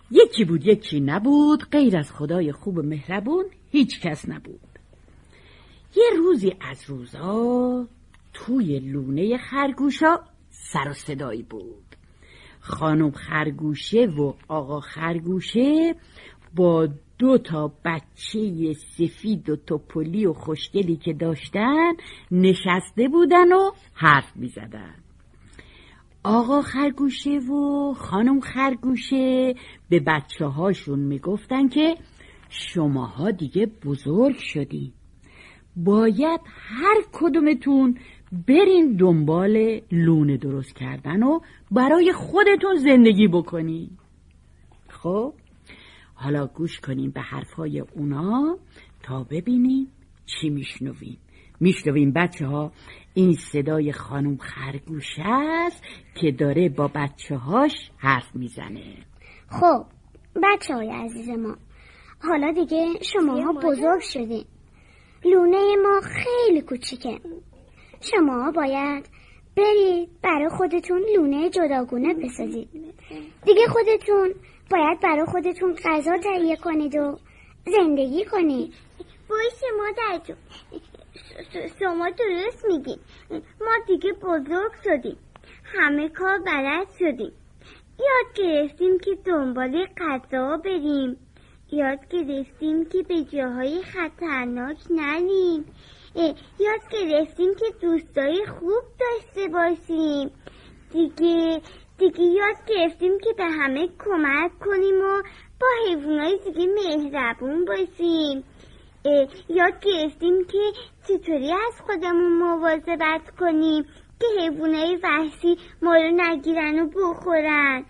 یکی بود یکی نبود، غیر از خدای خوب و مهربون هیچ کس نبود. یه روزی از روزا توی لونه خرگوشا سر و صدایی بود. خانم خرگوشه و آقا خرگوشه با 2 بچه سفید و توپلی و خوشگلی که داشتن نشسته بودن و حرف می زدن. آقا خرگوشه و خانم خرگوشه به بچه هاشون می گفتن که شماها دیگه بزرگ شدین، باید هر کدومتون برین دنبال لونه درست کردن و برای خودتون زندگی بکنین. خب حالا گوش کنیم به حرفای اونا تا ببینیم چی میشنویم بچه ها. این صدای خانم خرگوشه است که داره با بچه هاش حرف میزنه. خب بچه های عزیز ما، حالا دیگه شماها بزرگ شدین، لونه ما خیلی کوچیکه، شما باید برید برای خودتون لونه جداگونه بسازید. دیگه خودتون باید برای خودتون غذا تهیه کنید و زندگی کنید. باشه مادر جون، شما درست میگین، ما دیگه بزرگ شدیم، همه کار بلد شدیم، یاد گرفتیم که دنبال غذا بریم، یاد گرفتیم که به جاهای خطرناک نریم، یاد گرفتیم که دوستای خوب داشته باشیم، دیگه یاد گرفتیم که به همه کمک کنیم و با حیوانای دیگه مهربون باشیم، یاد گرفتیم که چطوری از خودمون مواظبت کنیم که حیوانای وحشی ما رو نگیرن و بخورن.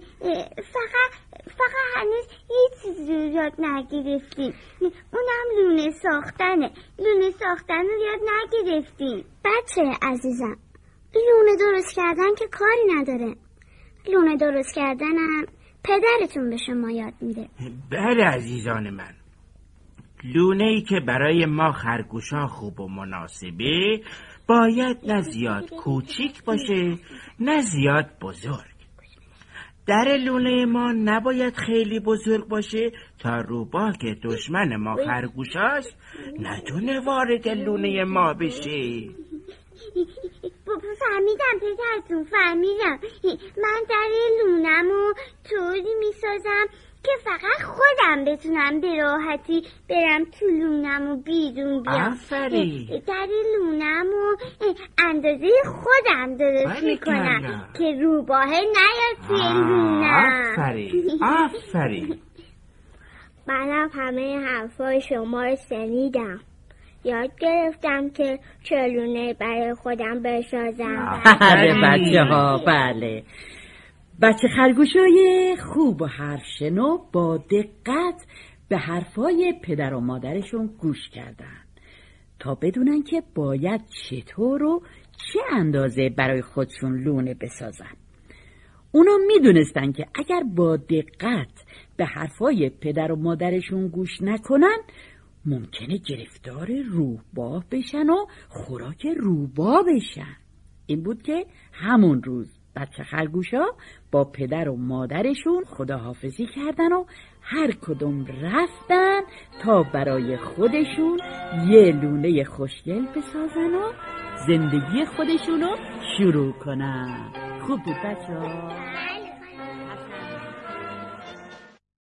فقط هنوز یه چیزی رو یاد نگرفتیم، اونم لونه ساختن رو یاد نگرفتیم. بچه عزیزم، لونه درست کردن که کاری نداره، لونه درست کردنم پدرتون به شما یاد میده. بله عزیزان من، لونه‌ای که برای ما خرگوشان خوب و مناسبه باید نه زیاد کوچیک باشه نه زیاد بزرگ. در لونه ما نباید خیلی بزرگ باشه تا روباه که دشمن ما خرگوشاست نتونه وارد لونه ما بشه. فهمیدم پدرتون، فهمیدم. من در لونمو طوری میسازم که فقط خودم بتونم به راحتی برم تو لونمو بیرون بیام. آفرین. در لونمو اندازه خودم درست میکنم که روباه نیاد توی لونم. آفرین. منم همه حرفای شما رو شنیدم، یاد گرفتم که چه لونه برای خودم بسازم. بله بچه ها، بله. بچه خرگوشای خوب و حرفشنو با دقت به حرفای پدر و مادرشون گوش کردن تا بدونن که باید چطور و چه اندازه برای خودشون لونه بسازن. اونا میدونستن که اگر با دقت به حرفای پدر و مادرشون گوش نکنن ممکنه گرفتار روباه بشن و خوراک روباه بشن. این بود که همون روز بچه خرگوشا با پدر و مادرشون خداحافظی کردن و هر کدوم رفتن تا برای خودشون یه لونه خوشگل بسازن و زندگی خودشونو شروع کنن. خوب بود بچه ها؟